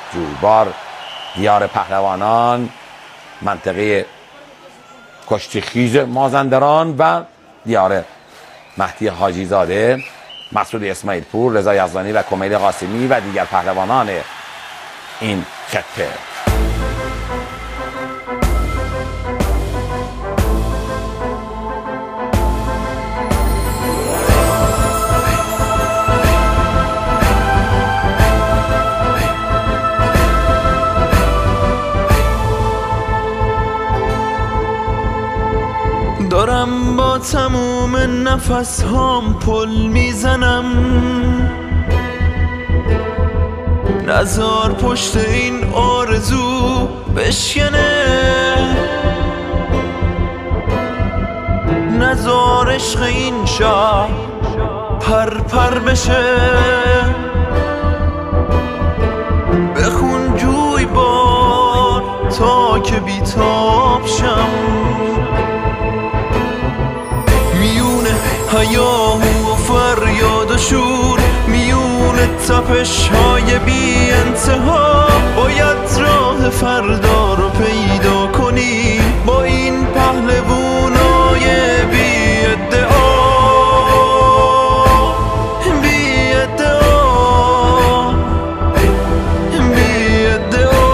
جویبار، دیار پهلوانان، منطقه کشتیخیز مازندران و دیار مهدی حاجی زاده، مسعود اسماعیل پور، رضا یزدانی و کمیل قاسمی و دیگر پهلوانان این خطه. دارم با تموم نفس هام پل میزنم، نزار پشت این آرزو بشکنه، نزار عشق این شهر پر پر بشه، بخون جویبار تا که بیتاب شم، هیاهو و فریاد و شور، میون تپش های بی انتها، باید راه فردا رو پیدا کنی با این پهلوانای بی ادعا، بی ادعا، بی ادعا.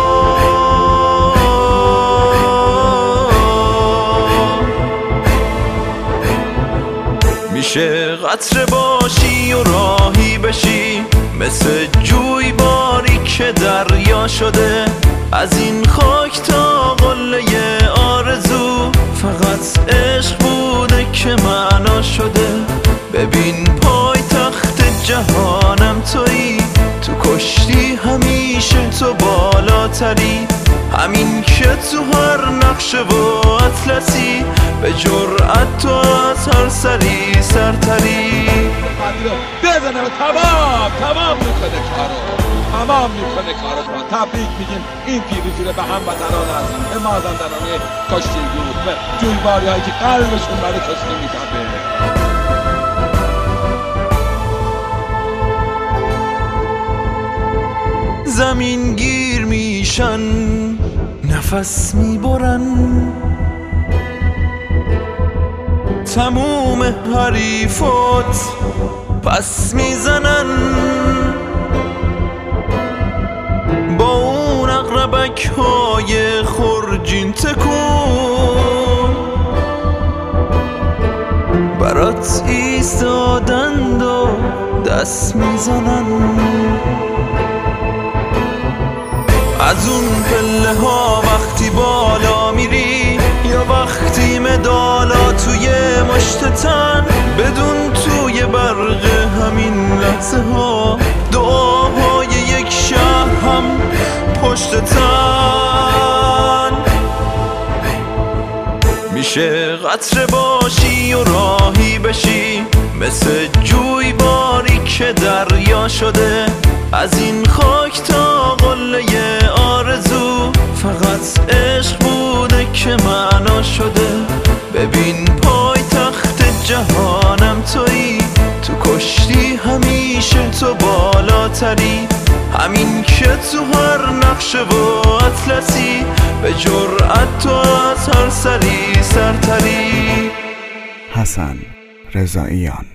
میشه قطره باشی و راهی بشی، مثل جویباری که دریا شده، از این خاک تا قله آرزو، فقط عشق بوده که معنا شده. ببین پای تخت جهانم تویی، تو کشتی همیشه تو بالاتری، همین که تو هر نقشه و اطلسی، به جرأت تو از هر سری سرتری. بزنه و تمام میکنه کارو. تبریک میگیم این پیروزی رو به هموطنان عزیز، به مازندران کشتیگیر، به جویباری هایی که قلبشون برای کشتی میتپه. زمین گیر میشن، نفس میبرن، تموم حریفات پس میزنن، با اون اقربک های خرجین تکون، برات ایستادند و دست میزنن. از اون پله ها وقتی بالا میری، یا وقتی مدالا توی مشت تن، بدون توی برق همین لحظه ها، دعاهای یک شهر هم پشت تن. میشه قطره باشی و راهی بشی، مثل جویباری که دریا شده، از این خاک تا قله آرزو، فقط عشق بوده که معنا شده. ببین پای تخت جهانم تویی، تو کشتی همیشه تو بالاتری، همین که تو هر نقشه و اطلسی، به جرأت تو از هر سری سرتری. حسن رضاییان.